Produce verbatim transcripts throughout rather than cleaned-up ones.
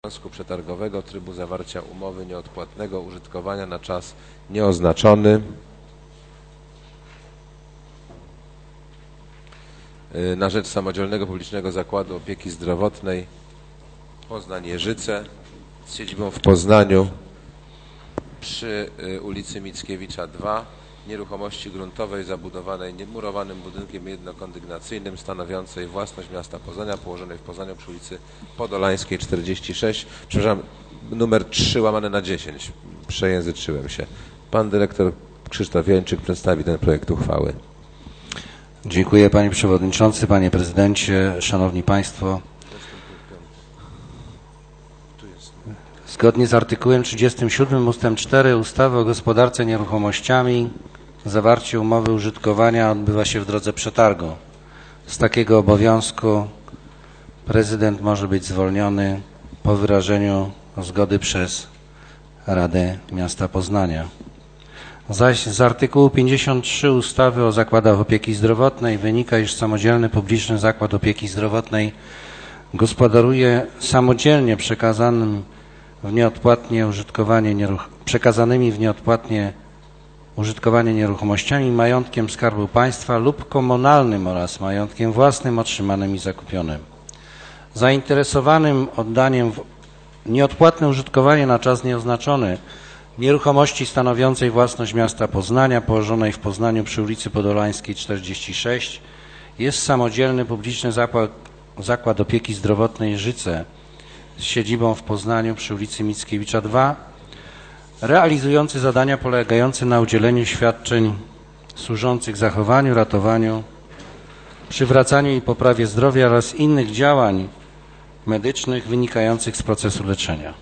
kiosku przetargowego trybu zawarcia umowy nieodpłatnego użytkowania na czas nieoznaczony na rzecz Samodzielnego Publicznego Zakładu Opieki Zdrowotnej Poznań-Jeżyce z siedzibą w Poznaniu przy ulicy Mickiewicza dwa, nieruchomości gruntowej zabudowanej niemurowanym budynkiem jednokondygnacyjnym stanowiącej własność miasta Poznania, położonej w Poznaniu przy ulicy Podolańskiej czterdzieści sześć, przepraszam, numer trzy łamane na dziesięć, przejęzyczyłem się. Pan dyrektor Krzysztof Jończyk przedstawi ten projekt uchwały. Dziękuję Panie Przewodniczący, Panie Prezydencie, Szanowni Państwo. Zgodnie z artykułem trzydziestym siódmym ustęp cztery ustawy o gospodarce nieruchomościami zawarcie umowy użytkowania odbywa się w drodze przetargu. Z takiego obowiązku prezydent może być zwolniony po wyrażeniu zgody przez Radę Miasta Poznania. Zaś z artykułu pięćdziesiątego trzeciego ustawy o zakładach opieki zdrowotnej wynika, iż samodzielny publiczny zakład opieki zdrowotnej gospodaruje samodzielnie przekazanym w nieodpłatnie użytkowanie nieruch przekazanymi w nieodpłatnie użytkowanie nieruchomościami, majątkiem Skarbu Państwa lub komunalnym oraz majątkiem własnym otrzymanym i zakupionym. Zainteresowanym oddaniem w nieodpłatne użytkowanie na czas nieoznaczony nieruchomości stanowiącej własność miasta Poznania, położonej w Poznaniu przy ulicy Podolańskiej czterdzieści sześć, jest Samodzielny Publiczny Zakład, Zakład Opieki Zdrowotnej Jeżyce z siedzibą w Poznaniu przy ulicy Mickiewicza dwa, realizujący zadania polegające na udzieleniu świadczeń służących zachowaniu, ratowaniu, przywracaniu i poprawie zdrowia oraz innych działań medycznych wynikających z procesu leczenia.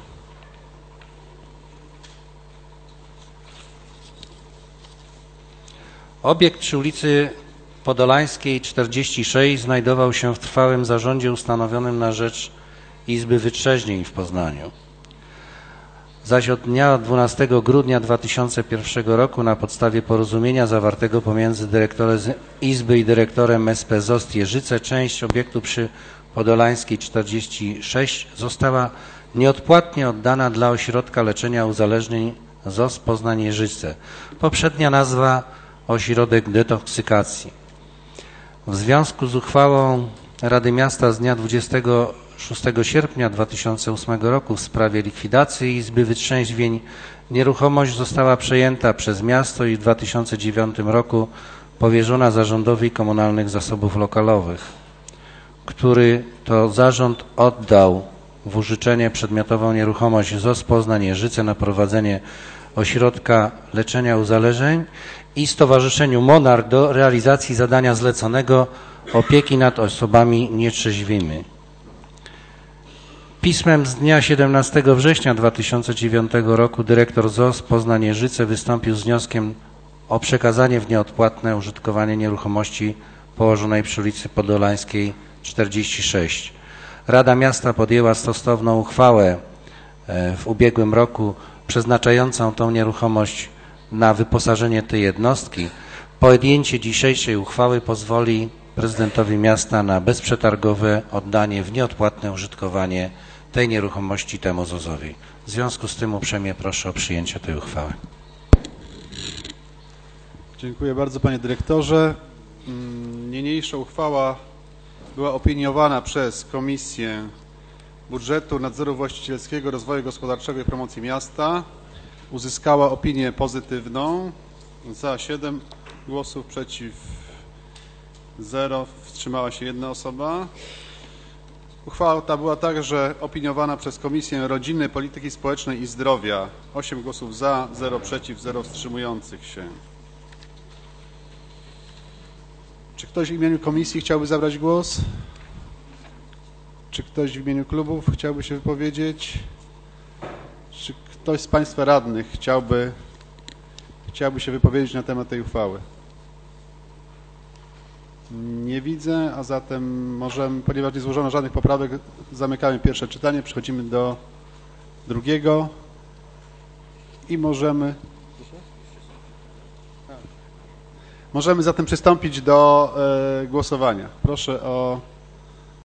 Obiekt przy ulicy Podolańskiej czterdzieści sześć znajdował się w trwałym zarządzie ustanowionym na rzecz Izby Wytrzeźnień w Poznaniu. Zaś od dnia dwunastego grudnia dwa tysiące pierwszego roku na podstawie porozumienia zawartego pomiędzy dyrektorem Izby i dyrektorem S P ZOST Jeżyce część obiektu przy Podolańskiej czterdzieści sześć została nieodpłatnie oddana dla Ośrodka Leczenia Uzależnień ZOST Poznań Jeżyce. Poprzednia nazwa Ośrodek Detoksykacji. W związku z uchwałą Rady Miasta z dnia dwudziestego szóstego sierpnia dwa tysiące ósmego roku w sprawie likwidacji Izby Wytrzeźwień nieruchomość została przejęta przez miasto i w dwa tysiące dziewiątym roku powierzona Zarządowi Komunalnych Zasobów Lokalowych, który to zarząd oddał w użyczenie przedmiotową nieruchomość ZOST Poznań Jeżyce na prowadzenie Ośrodka Leczenia Uzależnień i Stowarzyszeniu Monarch do realizacji zadania zleconego opieki nad osobami nietrzeźwymi. Pismem z dnia siedemnastego września dwa tysiące dziewiątego roku dyrektor ZOST Poznań Jeżyce wystąpił z wnioskiem o przekazanie w nieodpłatne użytkowanie nieruchomości położonej przy ulicy Podolańskiej czterdzieści sześć. Rada Miasta podjęła stosowną uchwałę w ubiegłym roku przeznaczającą tą nieruchomość na wyposażenie tej jednostki. Podjęcie dzisiejszej uchwały pozwoli prezydentowi miasta na bezprzetargowe oddanie w nieodpłatne użytkowanie tej nieruchomości temu ZOZ-owi. W związku z tym uprzejmie proszę o przyjęcie tej uchwały. Dziękuję bardzo Panie Dyrektorze. Niniejsza uchwała była opiniowana przez Komisję Budżetu, Nadzoru Właścicielskiego, Rozwoju Gospodarczego i Promocji Miasta. Uzyskała opinię pozytywną. Za siedem głosów, przeciw zero, wstrzymała się jedna osoba. Uchwała ta była także opiniowana przez Komisję Rodziny, Polityki Społecznej i Zdrowia. osiem głosów za, zero przeciw, zero wstrzymujących się. Czy ktoś w imieniu komisji chciałby zabrać głos? Czy ktoś w imieniu klubów chciałby się wypowiedzieć? Czy ktoś z Państwa radnych chciałby, chciałby się wypowiedzieć na temat tej uchwały? Nie widzę, a zatem możemy, ponieważ nie złożono żadnych poprawek, zamykamy pierwsze czytanie, przechodzimy do drugiego i możemy... Możemy zatem przystąpić do e, głosowania. Proszę o